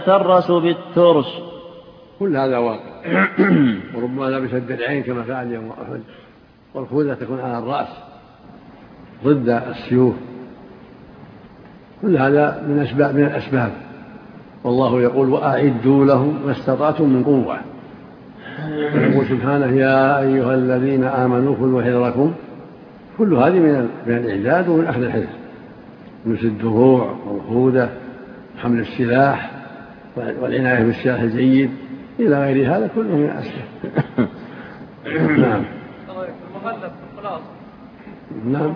يترس بالترس. كل هذا واقع. وربما لبس الدرعين كما فعل يوم أحد. والخوذة تكون على الرأس ضد السيوف. كل هذا من الأسباب. والله يقول وأعدوا لهم ما استطعتم من قوة. يقول سبحانه يا أيها الذين آمنوا خذوا حذركم. كل هذه من الإعداد ومن أخذ الحذر. لبس الدروع والخوذة، حمل السلاح والعناية بالسلاح الجيد إلى غير هذا كله من الأسباب. نعم.